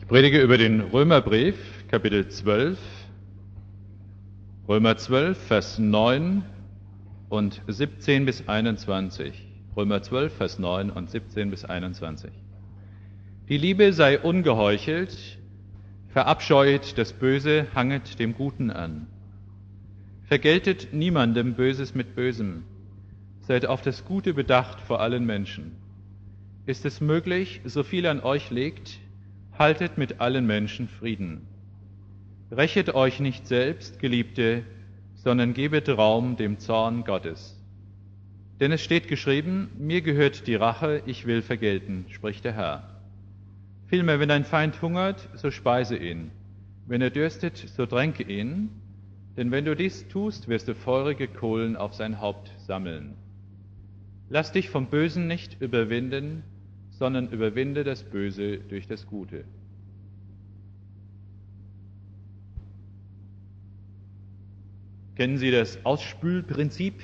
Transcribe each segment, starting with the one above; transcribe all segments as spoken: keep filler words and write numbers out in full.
Ich predige über den Römerbrief, Kapitel zwölf, Römer zwölf, Vers neun und siebzehn bis einundzwanzig. Römer zwölf, Vers neun und siebzehn bis einundzwanzig. Die Liebe sei ungeheuchelt, verabscheuet das Böse, hanget dem Guten an. Vergeltet niemandem Böses mit Bösem, seid auf das Gute bedacht vor allen Menschen. Ist es möglich, so viel an euch liegt, haltet mit allen Menschen Frieden. Rächet euch nicht selbst, Geliebte, sondern gebet Raum dem Zorn Gottes. Denn es steht geschrieben, mir gehört die Rache, ich will vergelten, spricht der Herr. Vielmehr, wenn dein Feind hungert, so speise ihn. Wenn er dürstet, so tränke ihn. Denn wenn du dies tust, wirst du feurige Kohlen auf sein Haupt sammeln. Lass dich vom Bösen nicht überwinden, sondern überwinde das Böse durch das Gute. Kennen Sie das Ausspülprinzip?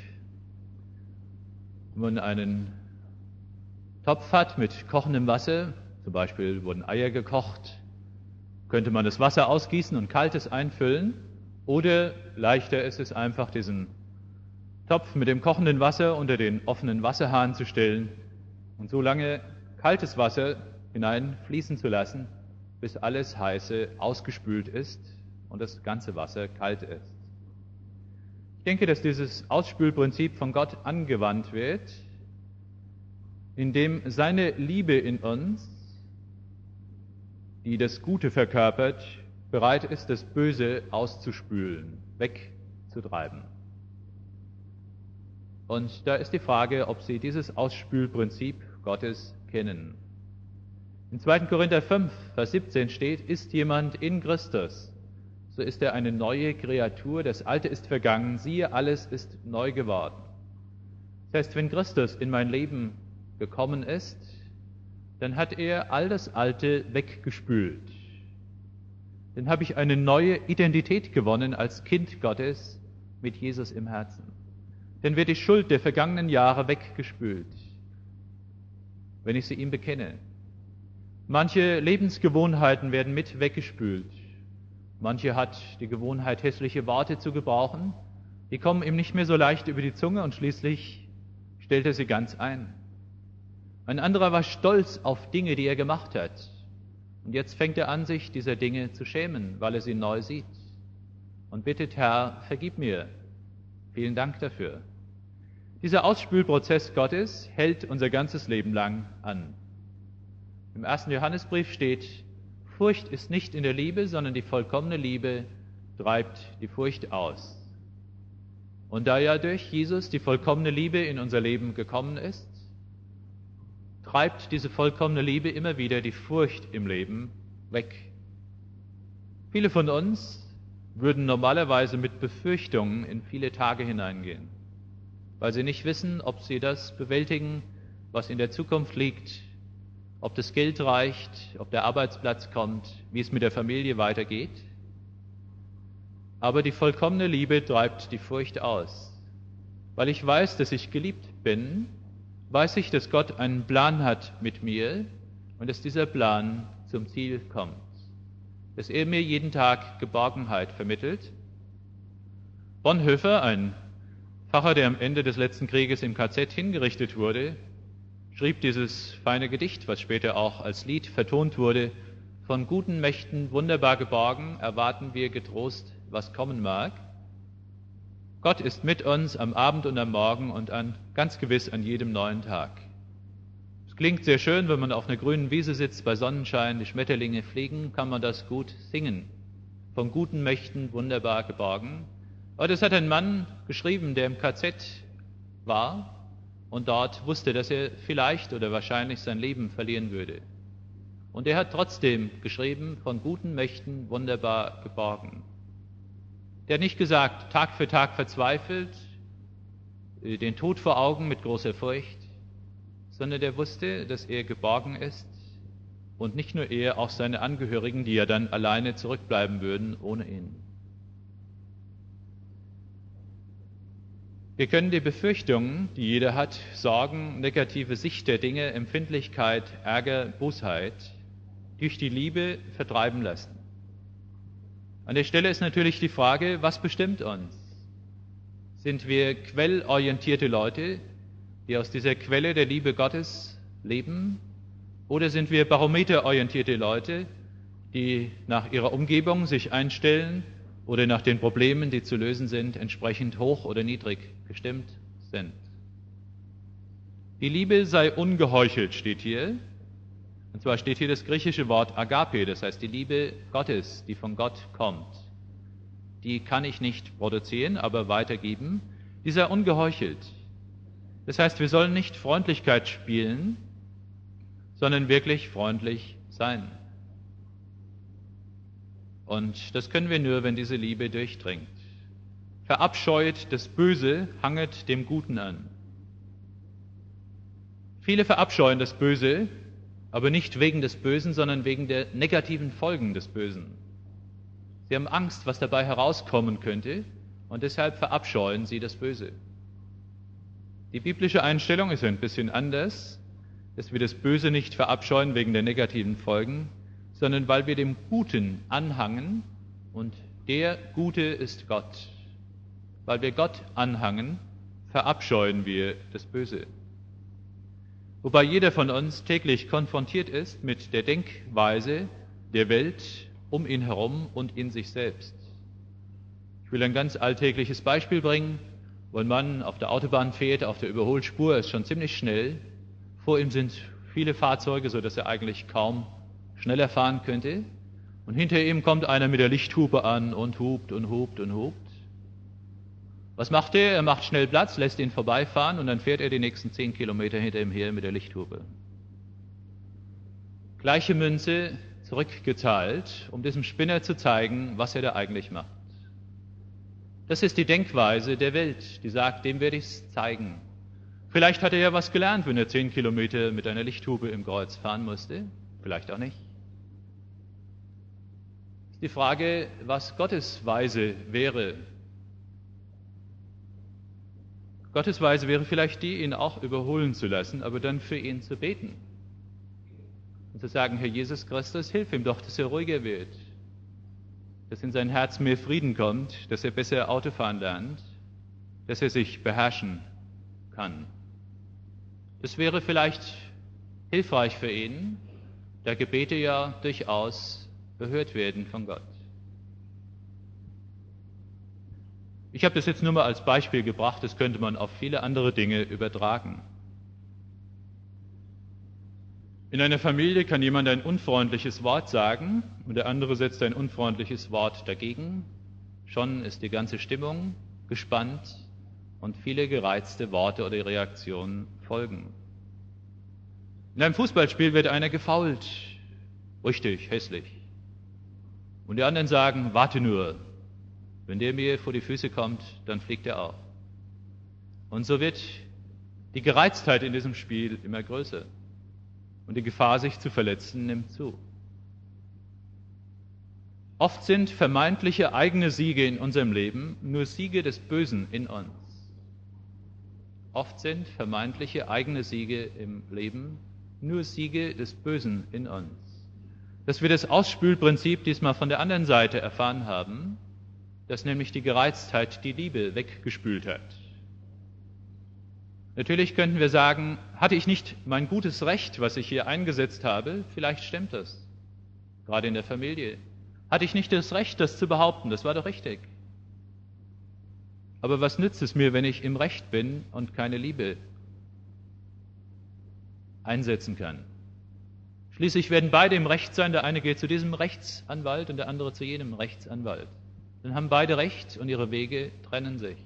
Wenn man einen Topf hat mit kochendem Wasser, zum Beispiel wurden Eier gekocht, könnte man das Wasser ausgießen und kaltes einfüllen, oder leichter ist es einfach, diesen Topf mit dem kochenden Wasser unter den offenen Wasserhahn zu stellen und so lange kaltes Wasser hineinfließen zu lassen, bis alles Heiße ausgespült ist und das ganze Wasser kalt ist. Ich denke, dass dieses Ausspülprinzip von Gott angewandt wird, indem seine Liebe in uns, die das Gute verkörpert, bereit ist, das Böse auszuspülen, wegzutreiben. Und da ist die Frage, ob Sie dieses Ausspülprinzip Gottes kennen. In zweiten Korinther fünf, Vers siebzehn steht, ist jemand in Christus, so ist er eine neue Kreatur, das Alte ist vergangen, siehe, alles ist neu geworden. Das heißt, wenn Christus in mein Leben gekommen ist, dann hat er all das Alte weggespült. Dann habe ich eine neue Identität gewonnen als Kind Gottes mit Jesus im Herzen. Dann wird die Schuld der vergangenen Jahre weggespült, wenn ich sie ihm bekenne. Manche Lebensgewohnheiten werden mit weggespült. Manche hat die Gewohnheit, hässliche Worte zu gebrauchen. Die kommen ihm nicht mehr so leicht über die Zunge und schließlich stellt er sie ganz ein. Ein anderer war stolz auf Dinge, die er gemacht hat. Und jetzt fängt er an, sich dieser Dinge zu schämen, weil er sie neu sieht. Und bittet, Herr, vergib mir. Vielen Dank dafür. Dieser Ausspülprozess Gottes hält unser ganzes Leben lang an. Im ersten Johannesbrief steht, Furcht ist nicht in der Liebe, sondern die vollkommene Liebe treibt die Furcht aus. Und da ja durch Jesus die vollkommene Liebe in unser Leben gekommen ist, treibt diese vollkommene Liebe immer wieder die Furcht im Leben weg. Viele von uns würden normalerweise mit Befürchtungen in viele Tage hineingehen, weil sie nicht wissen, ob sie das bewältigen, was in der Zukunft liegt, ob das Geld reicht, ob der Arbeitsplatz kommt, wie es mit der Familie weitergeht. Aber die vollkommene Liebe treibt die Furcht aus. Weil ich weiß, dass ich geliebt bin, weiß ich, dass Gott einen Plan hat mit mir und dass dieser Plan zum Ziel kommt. Dass er mir jeden Tag Geborgenheit vermittelt. Bonhoeffer, ein Pfarrer, der am Ende des letzten Krieges im K Z hingerichtet wurde, schrieb dieses feine Gedicht, was später auch als Lied vertont wurde, von guten Mächten wunderbar geborgen, erwarten wir getrost, was kommen mag. Gott ist mit uns am Abend und am Morgen und an, ganz gewiss an jedem neuen Tag. Es klingt sehr schön, wenn man auf einer grünen Wiese sitzt, bei Sonnenschein, die Schmetterlinge fliegen, kann man das gut singen. Von guten Mächten wunderbar geborgen. Aber das hat ein Mann geschrieben, der im K Z war und dort wusste, dass er vielleicht oder wahrscheinlich sein Leben verlieren würde. Und er hat trotzdem geschrieben, von guten Mächten wunderbar geborgen. Der hat nicht gesagt, Tag für Tag verzweifelt, den Tod vor Augen mit großer Furcht, sondern der wusste, dass er geborgen ist und nicht nur er, auch seine Angehörigen, die ja dann alleine zurückbleiben würden ohne ihn. Wir können die Befürchtungen, die jeder hat, Sorgen, negative Sicht der Dinge, Empfindlichkeit, Ärger, Bosheit durch die Liebe vertreiben lassen. An der Stelle ist natürlich die Frage, was bestimmt uns? Sind wir quellorientierte Leute, die aus dieser Quelle der Liebe Gottes leben? Oder sind wir barometerorientierte Leute, die nach ihrer Umgebung sich einstellen oder nach den Problemen, die zu lösen sind, entsprechend hoch oder niedrig gestimmt sind? Die Liebe sei ungeheuchelt, steht hier. Und zwar steht hier das griechische Wort Agape, das heißt die Liebe Gottes, die von Gott kommt. Die kann ich nicht produzieren, aber weitergeben. Die sei ungeheuchelt. Das heißt, wir sollen nicht Freundlichkeit spielen, sondern wirklich freundlich sein. Und das können wir nur, wenn diese Liebe durchdringt. Verabscheut das Böse, hanget dem Guten an. Viele verabscheuen das Böse, aber nicht wegen des Bösen, sondern wegen der negativen Folgen des Bösen. Sie haben Angst, was dabei herauskommen könnte, und deshalb verabscheuen sie das Böse. Die biblische Einstellung ist ein bisschen anders, dass wir das Böse nicht verabscheuen wegen der negativen Folgen, sondern weil wir dem Guten anhangen, und der Gute ist Gott. Weil wir Gott anhangen, verabscheuen wir das Böse. Wobei jeder von uns täglich konfrontiert ist mit der Denkweise der Welt um ihn herum und in sich selbst. Ich will ein ganz alltägliches Beispiel bringen, wo ein Mann auf der Autobahn fährt, auf der Überholspur, ist schon ziemlich schnell. Vor ihm sind viele Fahrzeuge, sodass er eigentlich kaum schneller fahren könnte. Und hinter ihm kommt einer mit der Lichthupe an und hupt und hupt und hupt. Was macht er? Er macht schnell Platz, lässt ihn vorbeifahren und dann fährt er die nächsten zehn Kilometer hinter ihm her mit der Lichthupe. Gleiche Münze zurückgezahlt, um diesem Spinner zu zeigen, was er da eigentlich macht. Das ist die Denkweise der Welt, die sagt, dem werde ich es zeigen. Vielleicht hat er ja was gelernt, wenn er zehn Kilometer mit einer Lichthupe im Kreuz fahren musste, vielleicht auch nicht. Ist die Frage, was Gottes Weise wäre. Gottes Weise wäre vielleicht die, ihn auch überholen zu lassen, aber dann für ihn zu beten. Und zu sagen, Herr Jesus Christus, hilf ihm doch, dass er ruhiger wird, dass in sein Herz mehr Frieden kommt, dass er besser Autofahren lernt, dass er sich beherrschen kann. Das wäre vielleicht hilfreich für ihn, da Gebete ja durchaus gehört werden von Gott. Ich habe das jetzt nur mal als Beispiel gebracht, das könnte man auf viele andere Dinge übertragen. In einer Familie kann jemand ein unfreundliches Wort sagen und der andere setzt ein unfreundliches Wort dagegen. Schon ist die ganze Stimmung gespannt und viele gereizte Worte oder Reaktionen folgen. In einem Fußballspiel wird einer gefoult, richtig hässlich. Und die anderen sagen, warte nur, wenn der mir vor die Füße kommt, dann fliegt er auf. Und so wird die Gereiztheit in diesem Spiel immer größer. Und die Gefahr, sich zu verletzen, nimmt zu. Oft sind vermeintliche eigene Siege in unserem Leben nur Siege des Bösen in uns. Oft sind vermeintliche eigene Siege im Leben nur Siege des Bösen in uns. Dass wir das Ausspülprinzip diesmal von der anderen Seite erfahren haben, dass nämlich die Gereiztheit die Liebe weggespült hat. Natürlich könnten wir sagen, hatte ich nicht mein gutes Recht, was ich hier eingesetzt habe, vielleicht stimmt das, gerade in der Familie. Hatte ich nicht das Recht, das zu behaupten, das war doch richtig. Aber was nützt es mir, wenn ich im Recht bin und keine Liebe einsetzen kann? Schließlich werden beide im Recht sein, der eine geht zu diesem Rechtsanwalt und der andere zu jenem Rechtsanwalt. Dann haben beide Recht und ihre Wege trennen sich.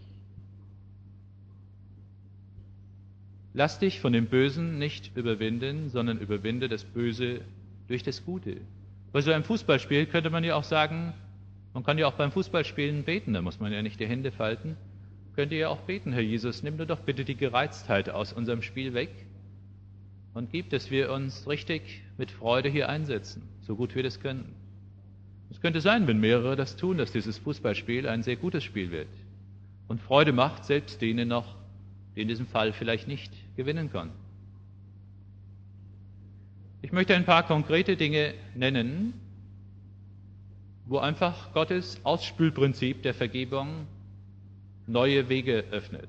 Lass dich von dem Bösen nicht überwinden, sondern überwinde das Böse durch das Gute. Bei so einem Fußballspiel könnte man ja auch sagen, man kann ja auch beim Fußballspielen beten, da muss man ja nicht die Hände falten. Könnt ihr ja auch beten, Herr Jesus, nimm doch bitte die Gereiztheit aus unserem Spiel weg und gib, dass wir uns richtig mit Freude hier einsetzen, so gut wir das können. Es könnte sein, wenn mehrere das tun, dass dieses Fußballspiel ein sehr gutes Spiel wird und Freude macht, selbst denen noch, die in diesem Fall vielleicht nicht gewinnen konnten. Ich möchte ein paar konkrete Dinge nennen, wo einfach Gottes Ausspülprinzip der Vergebung neue Wege öffnet.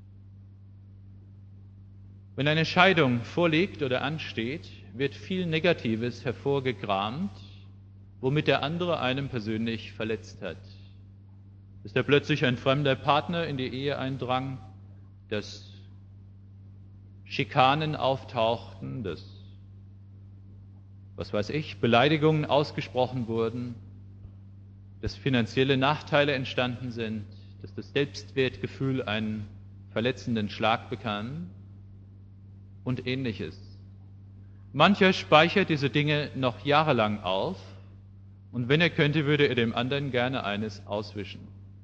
Wenn eine Scheidung vorliegt oder ansteht, wird viel Negatives hervorgekramt, womit der andere einen persönlich verletzt hat. Dass da plötzlich ein fremder Partner in die Ehe eindrang, dass Schikanen auftauchten, dass, was weiß ich, Beleidigungen ausgesprochen wurden, dass finanzielle Nachteile entstanden sind, dass das Selbstwertgefühl einen verletzenden Schlag bekam und Ähnliches. Mancher speichert diese Dinge noch jahrelang auf und wenn er könnte, würde er dem anderen gerne eines auswischen.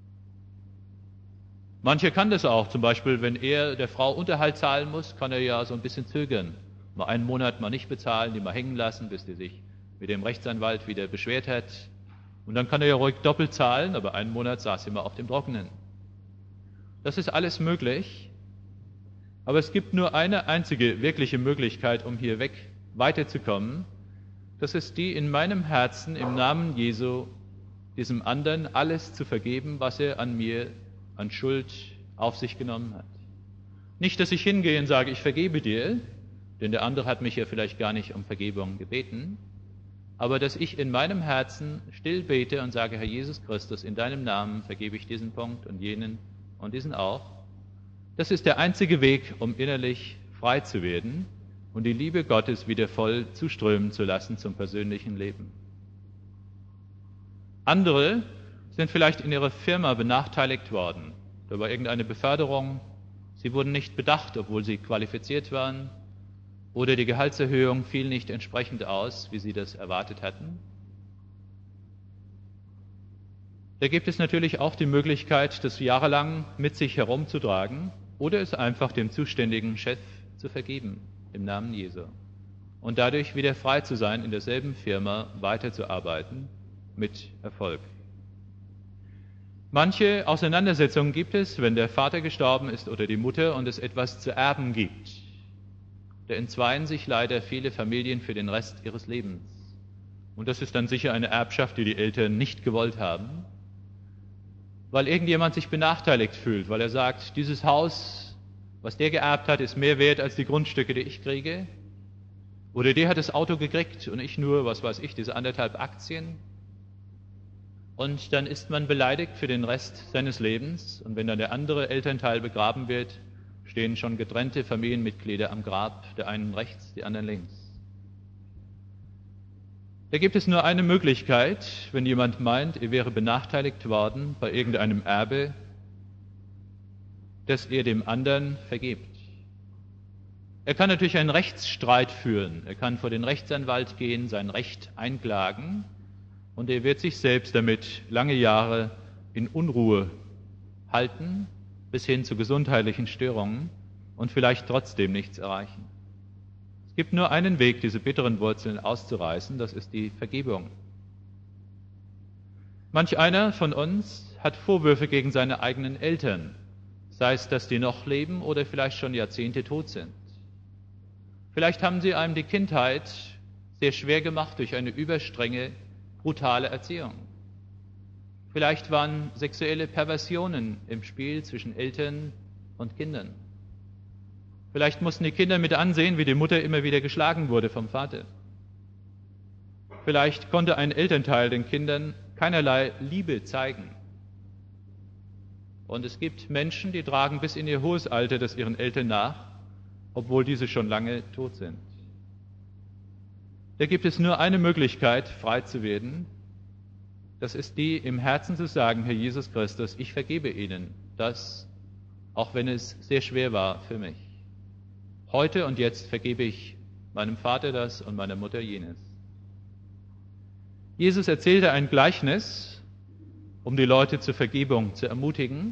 Mancher kann das auch, zum Beispiel, wenn er der Frau Unterhalt zahlen muss, kann er ja so ein bisschen zögern. Mal einen Monat mal nicht bezahlen, die mal hängen lassen, bis die sich mit dem Rechtsanwalt wieder beschwert hat. Und dann kann er ja ruhig doppelt zahlen, aber einen Monat saß sie mal auf dem Trockenen. Das ist alles möglich, aber es gibt nur eine einzige wirkliche Möglichkeit, um hier weg weiterzukommen. Das ist die, in meinem Herzen im Namen Jesu diesem anderen alles zu vergeben, was er an mir an Schuld auf sich genommen hat. Nicht, dass ich hingehe und sage, ich vergebe dir, denn der andere hat mich ja vielleicht gar nicht um Vergebung gebeten, aber dass ich in meinem Herzen still bete und sage, Herr Jesus Christus, in deinem Namen vergebe ich diesen Punkt und jenen und diesen auch. Das ist der einzige Weg, um innerlich frei zu werden und die Liebe Gottes wieder voll zuströmen zu lassen zum persönlichen Leben. Andere sind vielleicht in ihrer Firma benachteiligt worden. Da war irgendeine Beförderung, sie wurden nicht bedacht, obwohl sie qualifiziert waren, oder die Gehaltserhöhung fiel nicht entsprechend aus, wie sie das erwartet hatten. Da gibt es natürlich auch die Möglichkeit, das jahrelang mit sich herumzutragen oder es einfach dem zuständigen Chef zu vergeben, im Namen Jesu. Und dadurch wieder frei zu sein, in derselben Firma weiterzuarbeiten, mit Erfolg. Manche Auseinandersetzungen gibt es, wenn der Vater gestorben ist oder die Mutter und es etwas zu erben gibt. Da entzweien sich leider viele Familien für den Rest ihres Lebens. Und das ist dann sicher eine Erbschaft, die die Eltern nicht gewollt haben, weil irgendjemand sich benachteiligt fühlt, weil er sagt, dieses Haus, was der geerbt hat, ist mehr wert als die Grundstücke, die ich kriege. Oder der hat das Auto gekriegt und ich nur, was weiß ich, diese anderthalb Aktien. Und dann ist man beleidigt für den Rest seines Lebens. Und wenn dann der andere Elternteil begraben wird, stehen schon getrennte Familienmitglieder am Grab, der einen rechts, die anderen links. Da gibt es nur eine Möglichkeit, wenn jemand meint, er wäre benachteiligt worden bei irgendeinem Erbe, dass er dem anderen vergibt. Er kann natürlich einen Rechtsstreit führen, er kann vor den Rechtsanwalt gehen, sein Recht einklagen, und er wird sich selbst damit lange Jahre in Unruhe halten, bis hin zu gesundheitlichen Störungen und vielleicht trotzdem nichts erreichen. Es gibt nur einen Weg, diese bitteren Wurzeln auszureißen, das ist die Vergebung. Manch einer von uns hat Vorwürfe gegen seine eigenen Eltern, sei es, dass die noch leben oder vielleicht schon Jahrzehnte tot sind. Vielleicht haben sie einem die Kindheit sehr schwer gemacht durch eine überstrenge, brutale Erziehung. Vielleicht waren sexuelle Perversionen im Spiel zwischen Eltern und Kindern. Vielleicht mussten die Kinder mit ansehen, wie die Mutter immer wieder geschlagen wurde vom Vater. Vielleicht konnte ein Elternteil den Kindern keinerlei Liebe zeigen. Und es gibt Menschen, die tragen bis in ihr hohes Alter das ihren Eltern nach, obwohl diese schon lange tot sind. Da gibt es nur eine Möglichkeit, frei zu werden. Das ist die, im Herzen zu sagen, Herr Jesus Christus, ich vergebe Ihnen das, auch wenn es sehr schwer war für mich. Heute und jetzt vergebe ich meinem Vater das und meiner Mutter jenes. Jesus erzählte ein Gleichnis, um die Leute zur Vergebung zu ermutigen.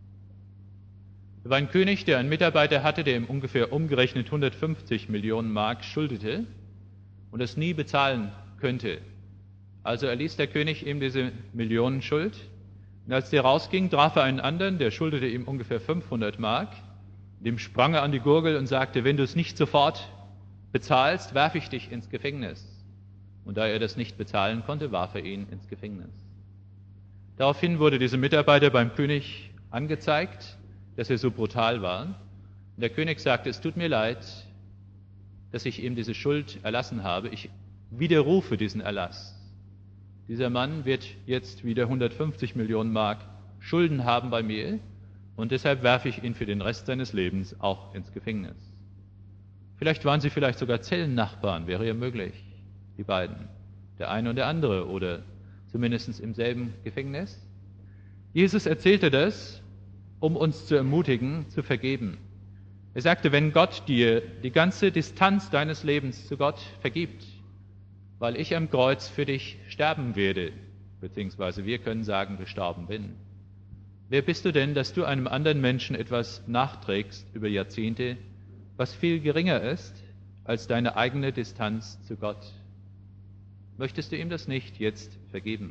Er war ein König, der einen Mitarbeiter hatte, der ihm ungefähr umgerechnet hundertfünfzig Millionen Mark schuldete und es nie bezahlen könnte. Also erließ der König ihm diese Millionenschuld. Und als der rausging, traf er einen anderen, der schuldete ihm ungefähr fünfhundert Mark. Dem sprang er an die Gurgel und sagte, wenn du es nicht sofort bezahlst, werfe ich dich ins Gefängnis. Und da er das nicht bezahlen konnte, warf er ihn ins Gefängnis. Daraufhin wurde dieser Mitarbeiter beim König angezeigt, dass er so brutal war. Und der König sagte, es tut mir leid, dass ich ihm diese Schuld erlassen habe. Ich widerrufe diesen Erlass. Dieser Mann wird jetzt wieder hundertfünfzig Millionen Mark Schulden haben bei mir und deshalb werfe ich ihn für den Rest seines Lebens auch ins Gefängnis. Vielleicht waren sie vielleicht sogar Zellennachbarn, wäre ja möglich, die beiden, der eine und der andere oder zumindest im selben Gefängnis. Jesus erzählte das, um uns zu ermutigen, zu vergeben. Er sagte, wenn Gott dir die ganze Distanz deines Lebens zu Gott vergibt, weil ich am Kreuz für dich sterben werde, beziehungsweise wir können sagen, gestorben bin. Wer bist du denn, dass du einem anderen Menschen etwas nachträgst über Jahrzehnte, was viel geringer ist als deine eigene Distanz zu Gott? Möchtest du ihm das nicht jetzt vergeben?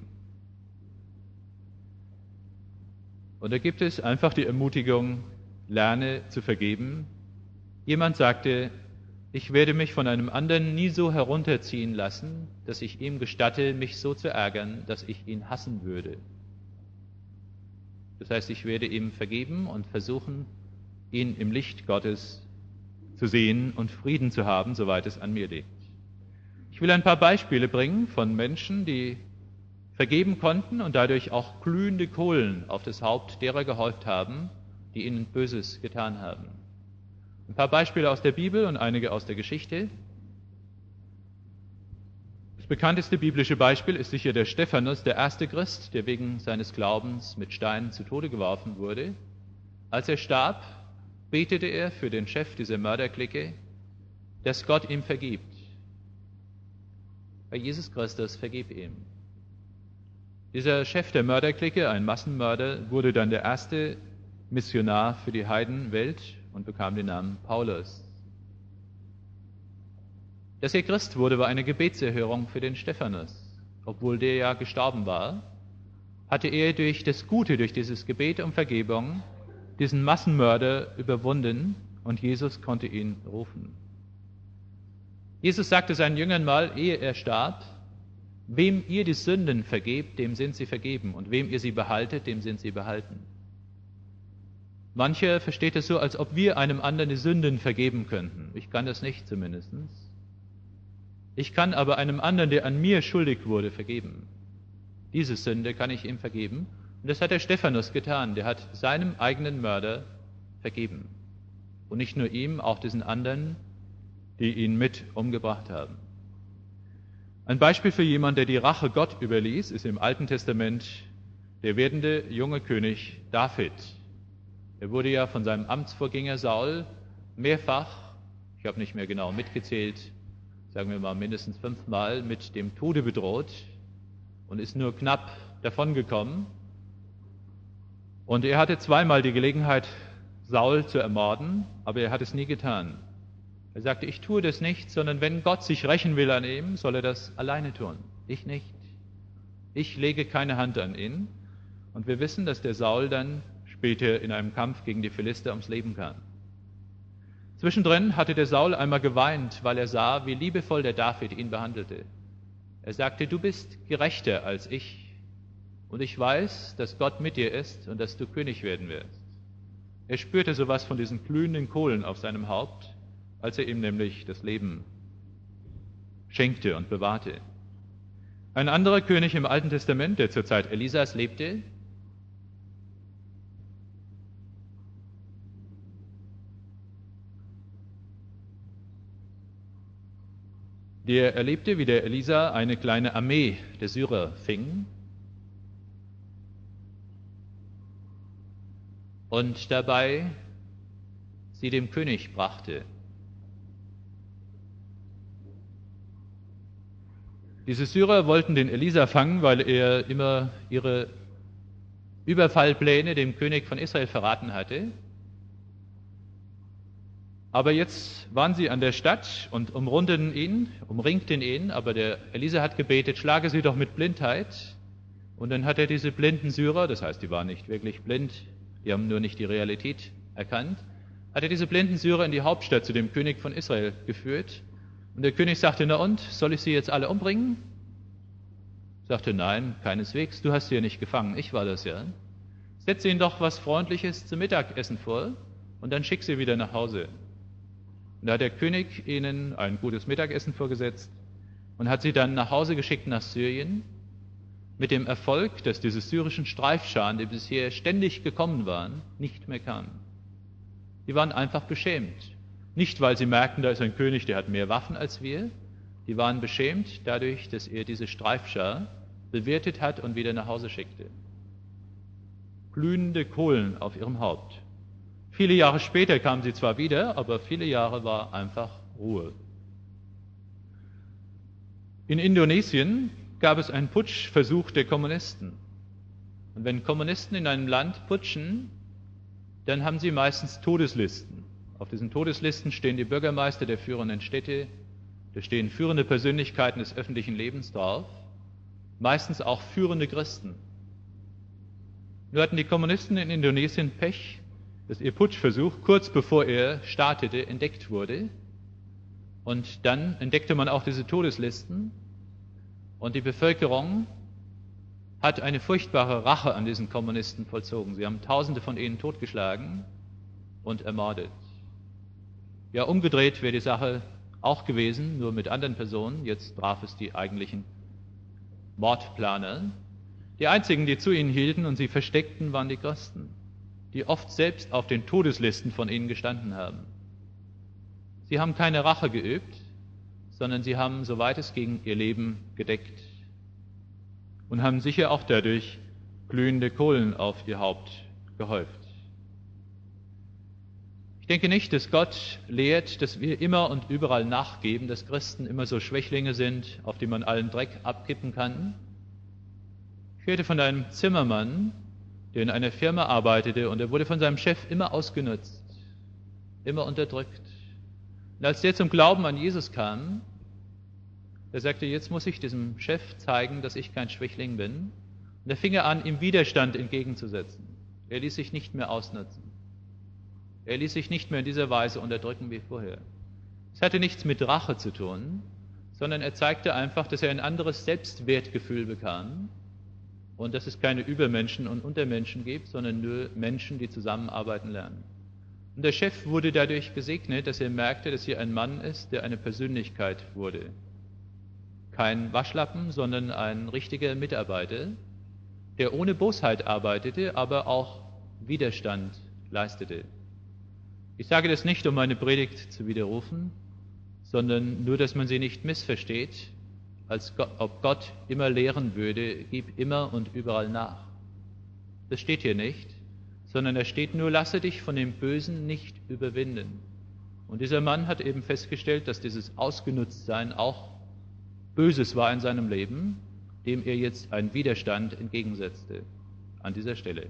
Und da gibt es einfach die Ermutigung, lerne zu vergeben. Jemand sagte, ich werde mich von einem anderen nie so herunterziehen lassen, dass ich ihm gestatte, mich so zu ärgern, dass ich ihn hassen würde. Das heißt, ich werde ihm vergeben und versuchen, ihn im Licht Gottes zu sehen und Frieden zu haben, soweit es an mir liegt. Ich will ein paar Beispiele bringen von Menschen, die vergeben konnten und dadurch auch glühende Kohlen auf das Haupt derer gehäuft haben, die ihnen Böses getan haben. Ein paar Beispiele aus der Bibel und einige aus der Geschichte. Das bekannteste biblische Beispiel ist sicher der Stephanus, der erste Christ, der wegen seines Glaubens mit Steinen zu Tode geworfen wurde. Als er starb, betete er für den Chef dieser Mörderklicke, dass Gott ihm vergibt. Bei Jesus Christus vergib ihm. Dieser Chef der Mörderklicke, ein Massenmörder, wurde dann der erste Missionar für die Heidenwelt und bekam den Namen Paulus. Dass er Christ wurde, war eine Gebetserhörung für den Stephanus. Obwohl der ja gestorben war, hatte er durch das Gute, durch dieses Gebet um Vergebung, diesen Massenmörder überwunden und Jesus konnte ihn rufen. Jesus sagte seinen Jüngern mal, ehe er starb, wem ihr die Sünden vergebt, dem sind sie vergeben, und wem ihr sie behaltet, dem sind sie behalten. Mancher versteht es so, als ob wir einem anderen die Sünden vergeben könnten. Ich kann das nicht zumindest. Ich kann aber einem anderen, der an mir schuldig wurde, vergeben. Diese Sünde kann ich ihm vergeben. Und das hat der Stephanus getan. Der hat seinem eigenen Mörder vergeben. Und nicht nur ihm, auch diesen anderen, die ihn mit umgebracht haben. Ein Beispiel für jemanden, der die Rache Gott überließ, ist im Alten Testament der werdende junge König David. Er wurde ja von seinem Amtsvorgänger Saul mehrfach, ich habe nicht mehr genau mitgezählt, sagen wir mal mindestens fünfmal, mit dem Tode bedroht und ist nur knapp davongekommen. Und er hatte zweimal die Gelegenheit, Saul zu ermorden, aber er hat es nie getan. Er sagte, ich tue das nicht, sondern wenn Gott sich rächen will an ihm, soll er das alleine tun. Ich nicht. Ich lege keine Hand an ihn. Und wir wissen, dass der Saul dann später in einem Kampf gegen die Philister ums Leben kam. Zwischendrin hatte der Saul einmal geweint, weil er sah, wie liebevoll der David ihn behandelte. Er sagte, du bist gerechter als ich und ich weiß, dass Gott mit dir ist und dass du König werden wirst. Er spürte sowas von diesen glühenden Kohlen auf seinem Haupt, als er ihm nämlich das Leben schenkte und bewahrte. Ein anderer König im Alten Testament, der zur Zeit Elisas lebte, der erlebte, wie der Elisa eine kleine Armee der Syrer fing und dabei sie dem König brachte. Diese Syrer wollten den Elisa fangen, weil er immer ihre Überfallpläne dem König von Israel verraten hatte. Aber jetzt waren sie an der Stadt und umrundeten ihn, umringten ihn, aber der Elisa hat gebetet, schlage sie doch mit Blindheit. Und dann hat er diese blinden Syrer, das heißt, die waren nicht wirklich blind, die haben nur nicht die Realität erkannt, hat er diese blinden Syrer in die Hauptstadt zu dem König von Israel geführt Und der König sagte, na und, soll ich sie jetzt alle umbringen? Sagte, nein, keineswegs, du hast sie ja nicht gefangen, ich war das ja. Setze ihnen doch was Freundliches zum Mittagessen vor und dann schick sie wieder nach Hause. Und da hat der König ihnen ein gutes Mittagessen vorgesetzt und hat sie dann nach Hause geschickt nach Syrien, mit dem Erfolg, dass diese syrischen Streifscharen, die bisher ständig gekommen waren, nicht mehr kamen. Die waren einfach beschämt. Nicht, weil sie merkten, da ist ein König, der hat mehr Waffen als wir. Die waren beschämt dadurch, dass er diese Streifschar bewirtet hat und wieder nach Hause schickte. Glühende Kohlen auf ihrem Haupt. Viele Jahre später kamen sie zwar wieder, aber viele Jahre war einfach Ruhe. In Indonesien gab es einen Putschversuch der Kommunisten. Und wenn Kommunisten in einem Land putschen, dann haben sie meistens Todeslisten. Auf diesen Todeslisten stehen die Bürgermeister der führenden Städte, da stehen führende Persönlichkeiten des öffentlichen Lebens drauf, meistens auch führende Christen. Nur hatten die Kommunisten in Indonesien Pech, dass ihr Putschversuch kurz bevor er startete entdeckt wurde. Und dann entdeckte man auch diese Todeslisten. Und die Bevölkerung hat eine furchtbare Rache an diesen Kommunisten vollzogen. Sie haben Tausende von ihnen totgeschlagen und ermordet. Ja, umgedreht wäre die Sache auch gewesen, nur mit anderen Personen. Jetzt traf es die eigentlichen Mordplaner. Die einzigen, die zu ihnen hielten und sie versteckten, waren die Christen, die oft selbst auf den Todeslisten von ihnen gestanden haben. Sie haben keine Rache geübt, sondern sie haben, soweit es ging, ihr Leben gedeckt und haben sicher auch dadurch glühende Kohlen auf ihr Haupt gehäuft. Ich denke nicht, dass Gott lehrt, dass wir immer und überall nachgeben, dass Christen immer so Schwächlinge sind, auf die man allen Dreck abkippen kann. Ich hörte von einem Zimmermann, der in einer Firma arbeitete und er wurde von seinem Chef immer ausgenutzt, immer unterdrückt. Und als der zum Glauben an Jesus kam, der sagte, jetzt muss ich diesem Chef zeigen, dass ich kein Schwächling bin. Und da fing er an, ihm Widerstand entgegenzusetzen. Er ließ sich nicht mehr ausnutzen. Er ließ sich nicht mehr in dieser Weise unterdrücken wie vorher. Es hatte nichts mit Rache zu tun, sondern er zeigte einfach, dass er ein anderes Selbstwertgefühl bekam und dass es keine Übermenschen und Untermenschen gibt, sondern nur Menschen, die zusammenarbeiten lernen. Und der Chef wurde dadurch gesegnet, dass er merkte, dass hier ein Mann ist, der eine Persönlichkeit wurde. Kein Waschlappen, sondern ein richtiger Mitarbeiter, der ohne Bosheit arbeitete, aber auch Widerstand leistete. Ich sage das nicht, um meine Predigt zu widerrufen, sondern nur, dass man sie nicht missversteht, als ob Gott immer lehren würde, gib immer und überall nach. Das steht hier nicht, sondern da steht nur, lasse dich von dem Bösen nicht überwinden. Und dieser Mann hat eben festgestellt, dass dieses Ausgenutztsein auch Böses war in seinem Leben, dem er jetzt einen Widerstand entgegensetzte an dieser Stelle.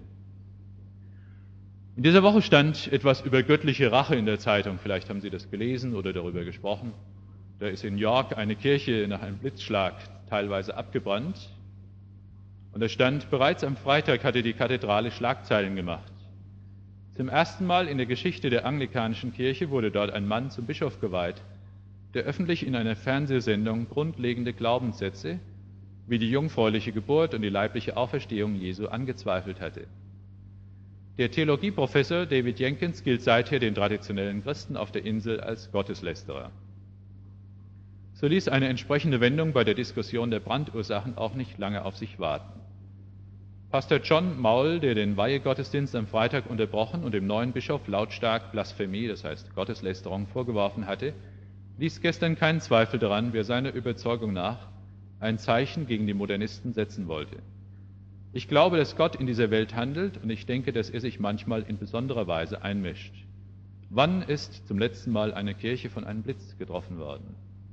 In dieser Woche stand etwas über göttliche Rache in der Zeitung. Vielleicht haben Sie das gelesen oder darüber gesprochen. Da ist in New York eine Kirche nach einem Blitzschlag teilweise abgebrannt. Und da stand, bereits am Freitag hatte die Kathedrale Schlagzeilen gemacht. Zum ersten Mal in der Geschichte der anglikanischen Kirche wurde dort ein Mann zum Bischof geweiht, der öffentlich in einer Fernsehsendung grundlegende Glaubenssätze wie die jungfräuliche Geburt und die leibliche Auferstehung Jesu angezweifelt hatte. Der Theologieprofessor David Jenkins gilt seither den traditionellen Christen auf der Insel als Gotteslästerer. So ließ eine entsprechende Wendung bei der Diskussion der Brandursachen auch nicht lange auf sich warten. Pastor John Maul, der den Weihegottesdienst am Freitag unterbrochen und dem neuen Bischof lautstark Blasphemie, das heißt Gotteslästerung, vorgeworfen hatte, ließ gestern keinen Zweifel daran, wer seiner Überzeugung nach ein Zeichen gegen die Modernisten setzen wollte. Ich glaube, dass Gott in dieser Welt handelt und ich denke, dass er sich manchmal in besonderer Weise einmischt. Wann ist zum letzten Mal eine Kirche von einem Blitz getroffen worden?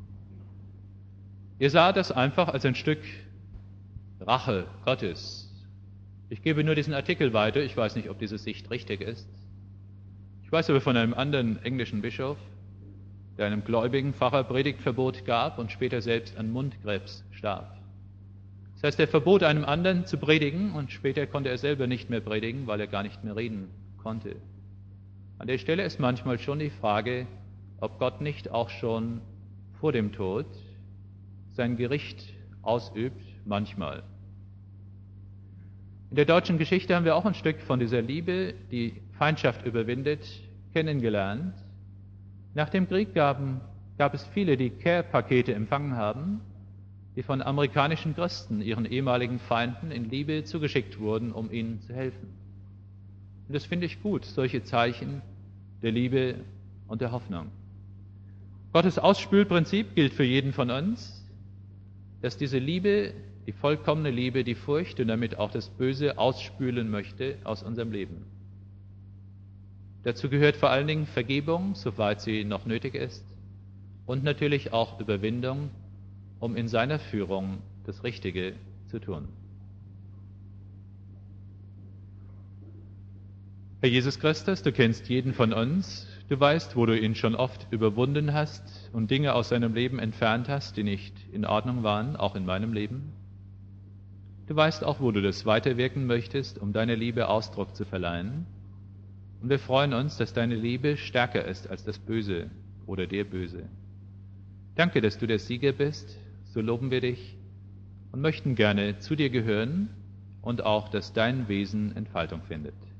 Er sah das einfach als ein Stück Rache Gottes. Ich gebe nur diesen Artikel weiter, ich weiß nicht, ob diese Sicht richtig ist. Ich weiß aber von einem anderen englischen Bischof, der einem gläubigen Pfarrer Predigtverbot gab und später selbst an Mundkrebs starb. Das heißt, er verbot einem anderen zu predigen und später konnte er selber nicht mehr predigen, weil er gar nicht mehr reden konnte. An der Stelle ist manchmal schon die Frage, ob Gott nicht auch schon vor dem Tod sein Gericht ausübt, manchmal. In der deutschen Geschichte haben wir auch ein Stück von dieser Liebe, die Feindschaft überwindet, kennengelernt. Nach dem Krieg gaben, gab es viele, die Care-Pakete empfangen haben, die von amerikanischen Christen ihren ehemaligen Feinden in Liebe zugeschickt wurden, um ihnen zu helfen. Und das finde ich gut, solche Zeichen der Liebe und der Hoffnung. Gottes Ausspülprinzip gilt für jeden von uns, dass diese Liebe, die vollkommene Liebe, die Furcht und damit auch das Böse ausspülen möchte aus unserem Leben. Dazu gehört vor allen Dingen Vergebung, soweit sie noch nötig ist, und natürlich auch Überwindung, um in seiner Führung das Richtige zu tun. Herr Jesus Christus, du kennst jeden von uns, du weißt, wo du ihn schon oft überwunden hast und Dinge aus seinem Leben entfernt hast, die nicht in Ordnung waren, auch in meinem Leben. Du weißt auch, wo du das weiterwirken möchtest, um deiner Liebe Ausdruck zu verleihen. Und wir freuen uns, dass deine Liebe stärker ist als das Böse oder der Böse. Danke, dass du der Sieger bist, so loben wir dich und möchten gerne zu dir gehören und auch, dass dein Wesen Entfaltung findet.